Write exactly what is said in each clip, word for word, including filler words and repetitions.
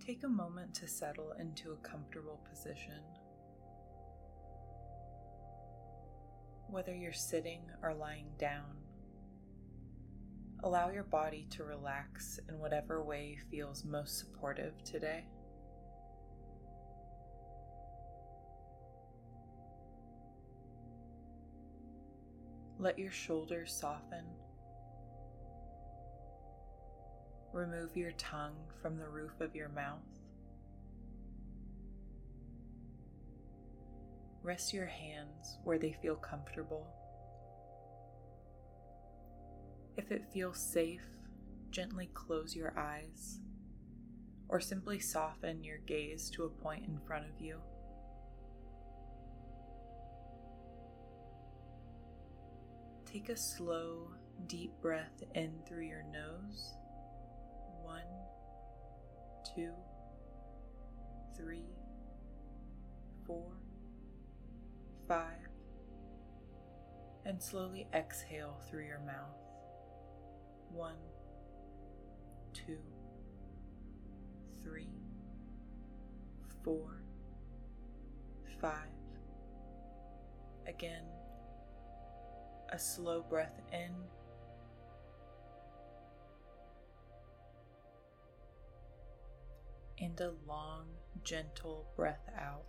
Take a moment to settle into a comfortable position. Whether you're sitting or lying down, allow your body to relax in whatever way feels most supportive today. Let your shoulders soften. Remove your tongue from the roof of your mouth. Rest your hands where they feel comfortable. If it feels safe, gently close your eyes, or simply soften your gaze to a point in front of you. Take a slow, deep breath in through your nose. One, two, three, four, five, and slowly exhale through your mouth. One, two, three, four, five. Again, a slow breath in and a long, gentle breath out.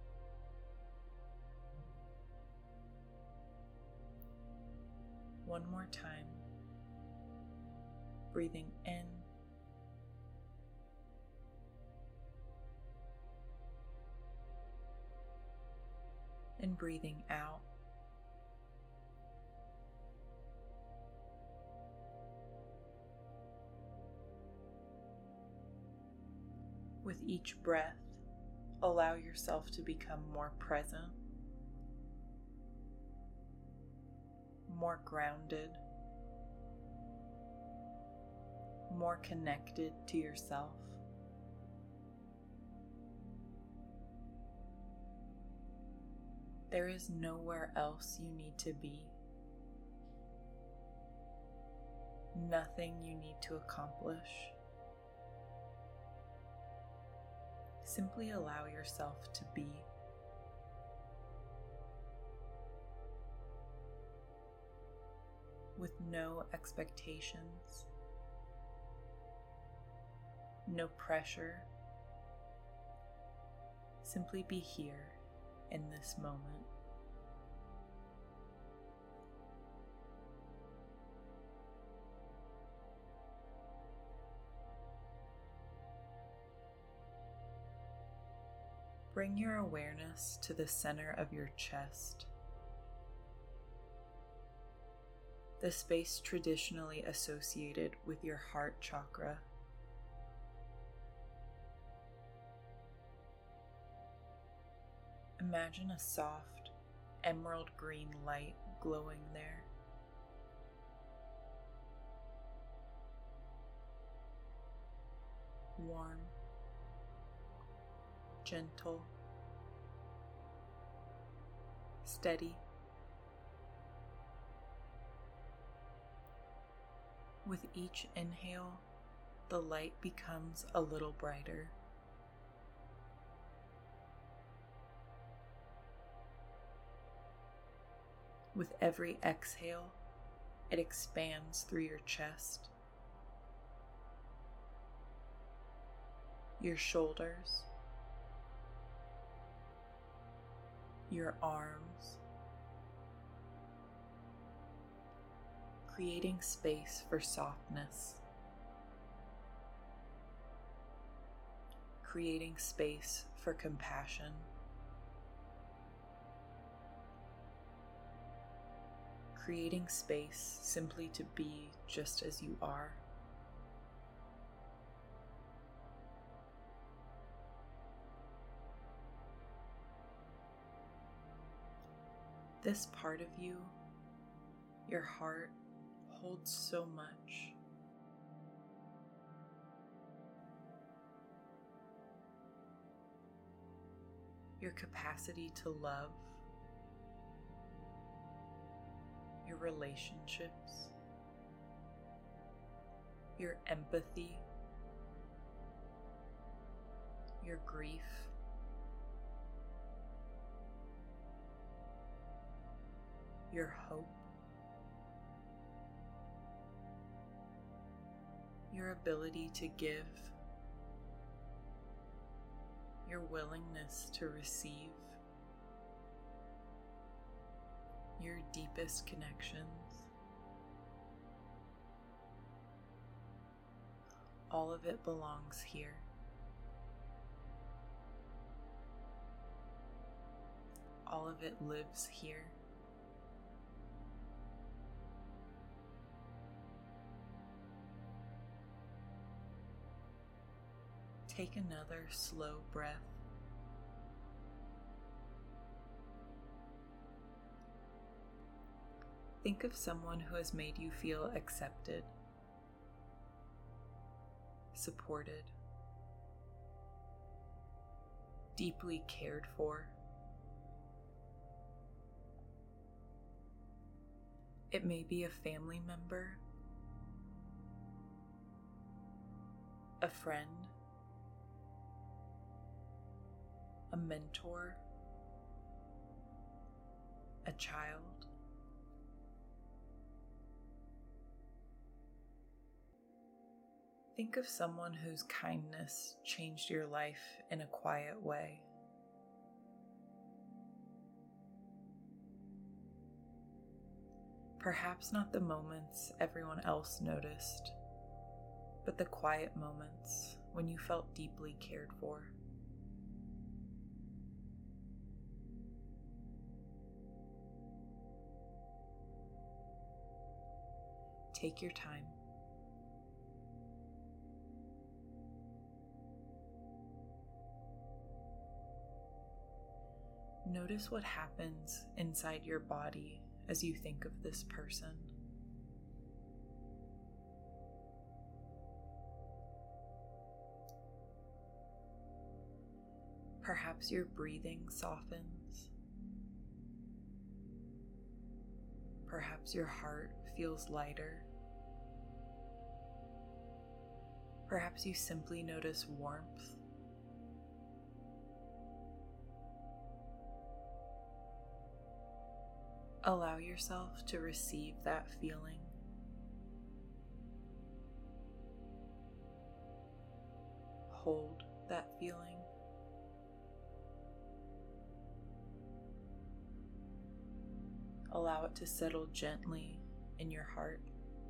One more time. Breathing in and breathing out. With each breath, allow yourself to become more present, more grounded, more connected to yourself. There is nowhere else you need to be, nothing you need to accomplish. Simply allow yourself to be. With no expectations, no pressure. Simply be here in this moment. Bring your awareness to the center of your chest, the space traditionally associated with your heart chakra. Imagine a soft, emerald green light glowing there. Warm, gentle, steady. With each inhale, the light becomes a little brighter. With every exhale, it expands through your chest, your shoulders, your arms, creating space for softness, creating space for compassion, creating space simply to be just as you are. This part of you, your heart, holds so much. Your capacity to love, your relationships, your empathy, your grief, your hope, your ability to give, your willingness to receive, your deepest connections. All of it belongs here. All of it lives here. Take another slow breath. Think of someone who has made you feel accepted, supported, deeply cared for. It may be a family member, a friend, a mentor, a child. Think of someone whose kindness changed your life in a quiet way. Perhaps not the moments everyone else noticed, but the quiet moments when you felt deeply cared for. Take your time. Notice what happens inside your body as you think of this person. Perhaps your breathing softens. Perhaps your heart feels lighter. Perhaps you simply notice warmth. Allow yourself to receive that feeling. Hold that feeling. Allow it to settle gently in your heart.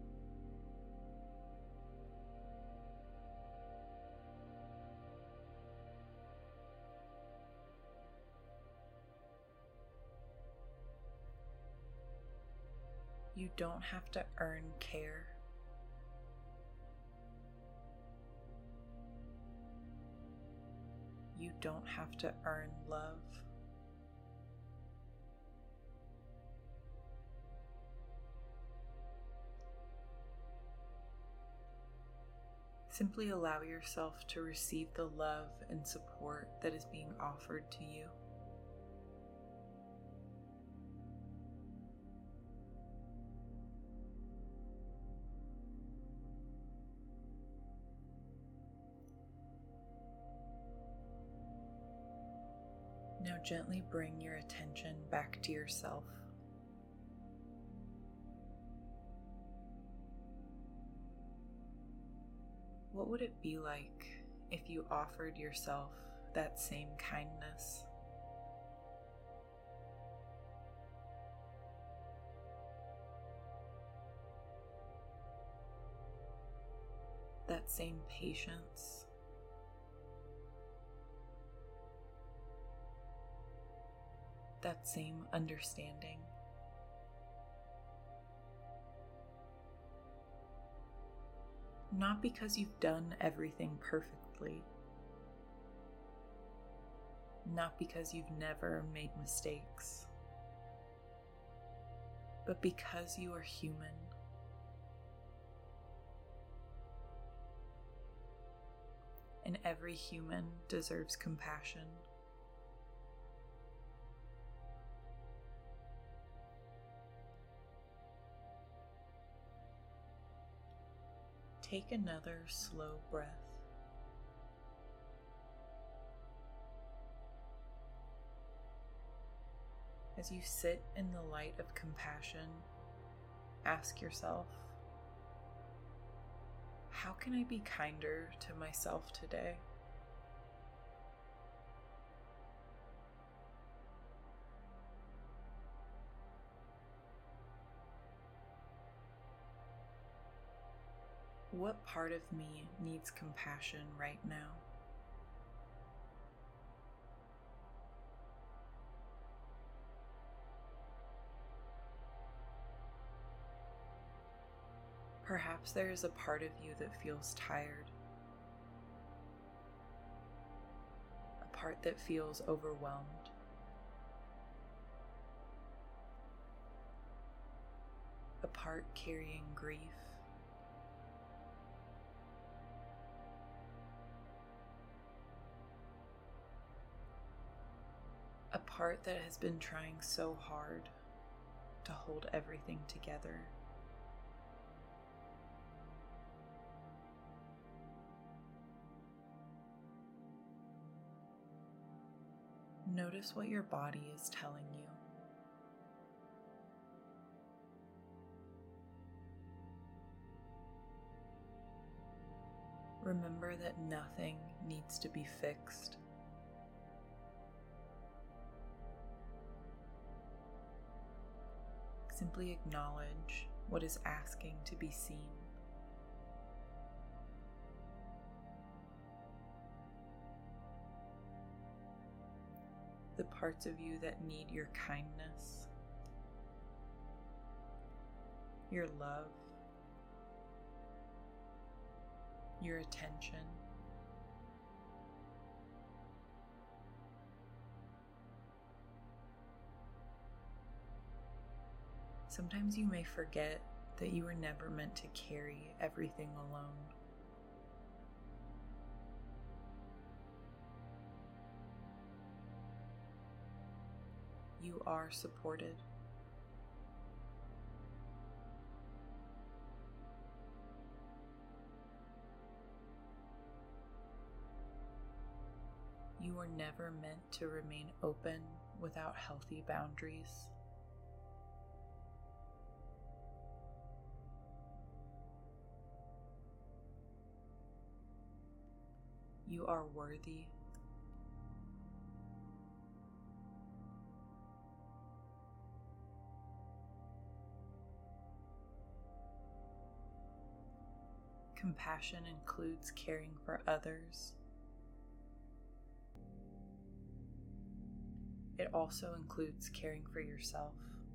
You don't have to earn care. You don't have to earn love. Simply allow yourself to receive the love and support that is being offered to you. Now gently bring your attention back to yourself. What would it be like if you offered yourself that same kindness? That same patience? That same understanding? Not because you've done everything perfectly, not because you've never made mistakes, but because you are human. And every human deserves compassion. Take another slow breath. As you sit in the light of compassion, ask yourself, how can I be kinder to myself today? What part of me needs compassion right now? Perhaps there is a part of you that feels tired, a part that feels overwhelmed. A part carrying grief. A part that has been trying so hard to hold everything together. Notice what your body is telling you. Remember that nothing needs to be fixed. Simply acknowledge what is asking to be seen. The parts of you that need your kindness, your love, your attention. Sometimes you may forget that you were never meant to carry everything alone. You are supported. You were never meant to remain open without healthy boundaries. You are worthy. Compassion includes caring for others. It also includes caring for yourself.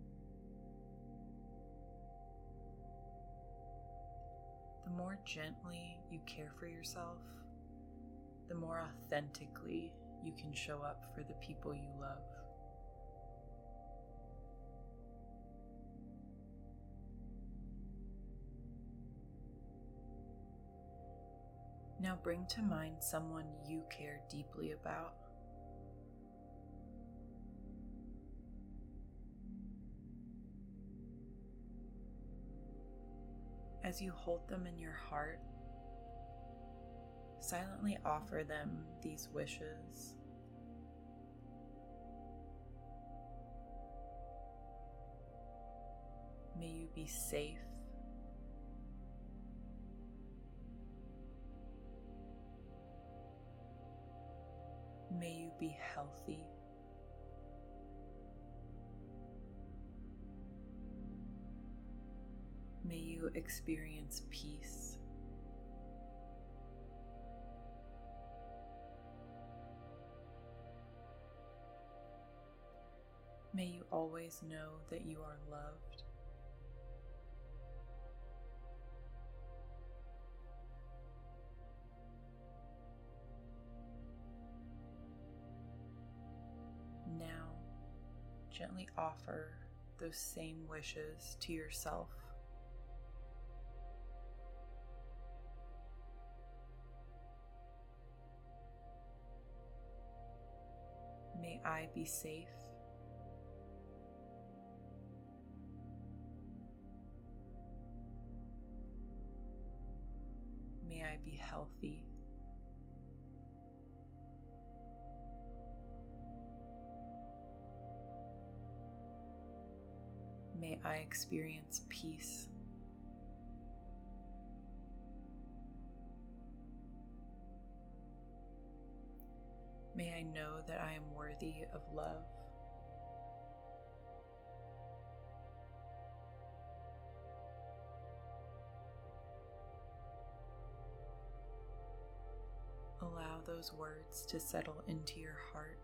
The more gently you care for yourself, the more authentically you can show up for the people you love. Now bring to mind someone you care deeply about. As you hold them in your heart, silently offer them these wishes. May you be safe. May you be healthy. May you experience peace. May you always know that you are loved. Now, gently offer those same wishes to yourself. May I be safe. May I be healthy. May I experience peace. May I know that I am worthy of love. Allow those words to settle into your heart.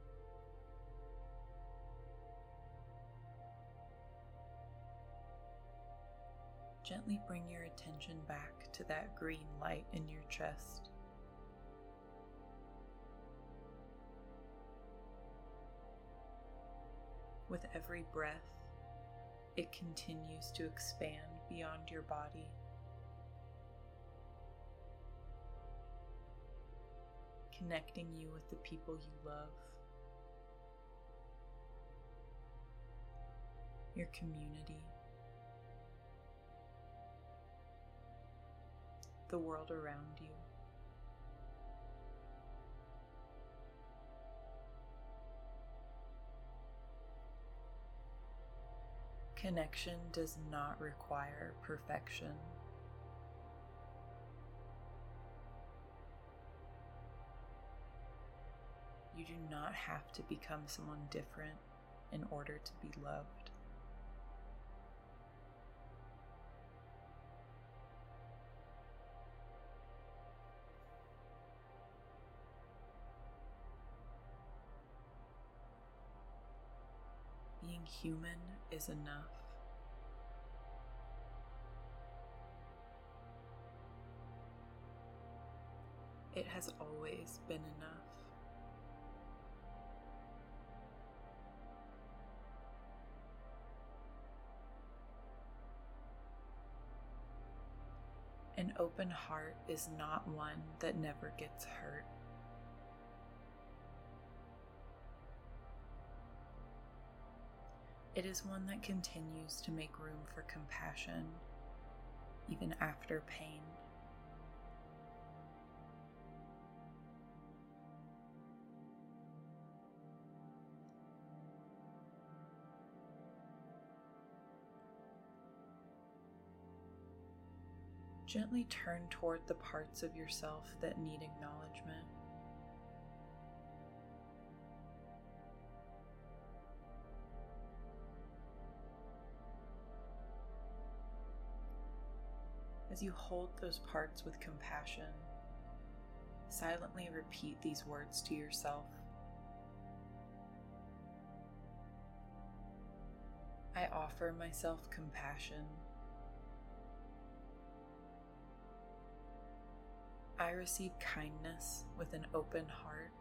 Gently bring your attention back to that green light in your chest. With every breath, it continues to expand beyond your body. Connecting you with the people you love, your community, the world around you. Connection does not require perfection. You do not have to become someone different in order to be loved. Being human is enough. It has always been enough. An open heart is not one that never gets hurt. It is one that continues to make room for compassion, even after pain. Gently turn toward the parts of yourself that need acknowledgement. As you hold those parts with compassion, silently repeat these words to yourself. I offer myself compassion. I receive kindness with an open heart.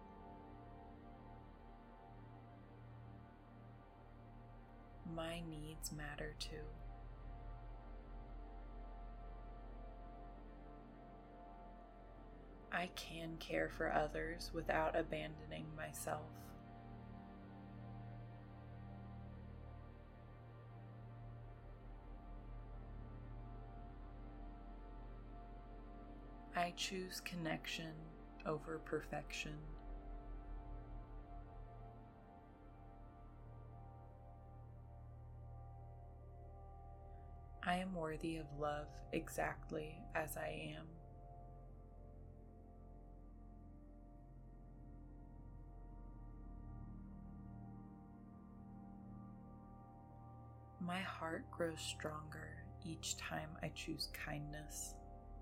My needs matter too. I can care for others without abandoning myself. I choose connection over perfection. I am worthy of love exactly as I am. My heart grows stronger each time I choose kindness.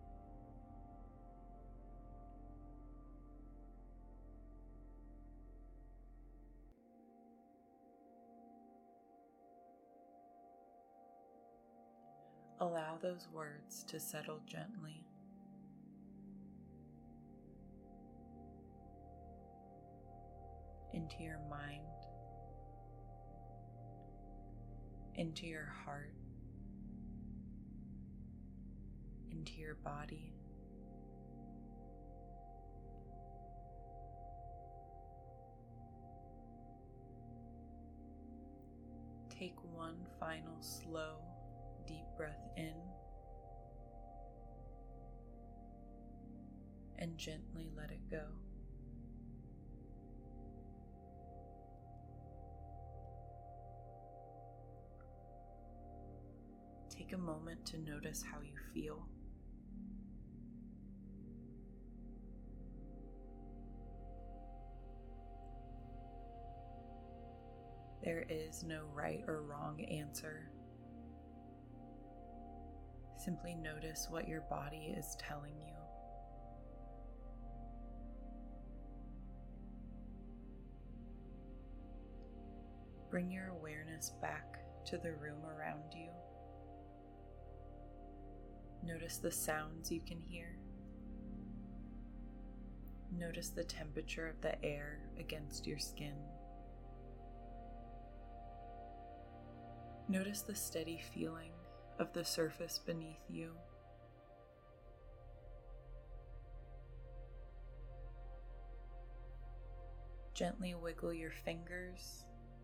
Allow those words to settle gently. Into your mind, into your heart, into your body. Take one final slow, deep breath in and gently let it go. take a moment to notice how you feel. There is no right or wrong answer. Simply notice what your body is telling you. Bring your awareness back to the room around you. Notice the sounds you can hear. Notice the temperature of the air against your skin. Notice the steady feeling of the surface beneath you. Gently wiggle your fingers,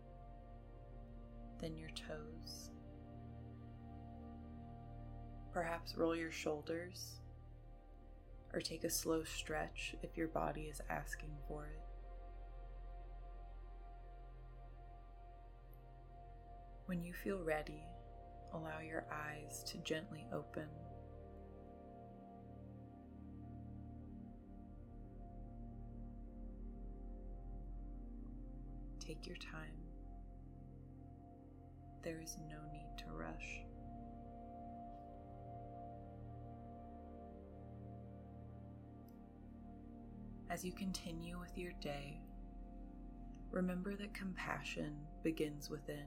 then your toes. Perhaps roll your shoulders, or take a slow stretch if your body is asking for it. When you feel ready, allow your eyes to gently open. Take your time. There is no need to rush. As you continue with your day, remember that compassion begins within.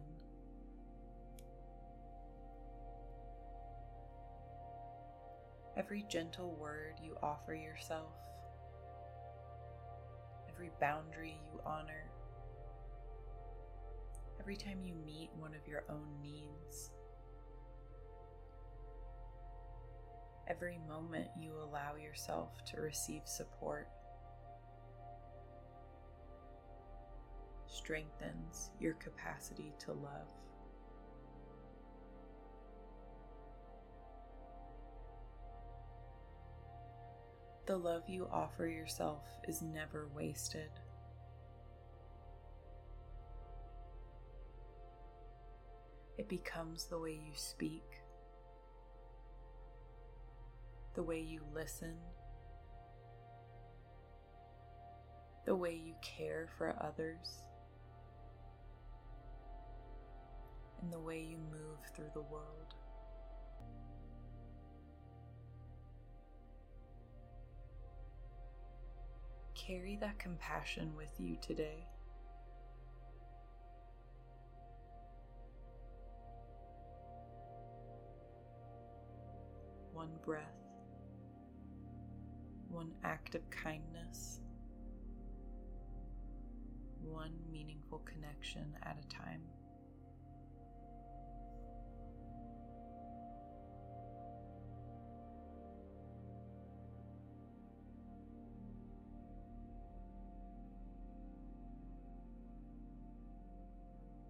Every gentle word you offer yourself, every boundary you honor, every time you meet one of your own needs, every moment you allow yourself to receive support, strengthens your capacity to love. The love you offer yourself is never wasted. It becomes the way you speak, the way you listen, the way you care for others, and the way you move through the world. Carry that compassion with you today. One breath, one act of kindness, one meaningful connection at a time.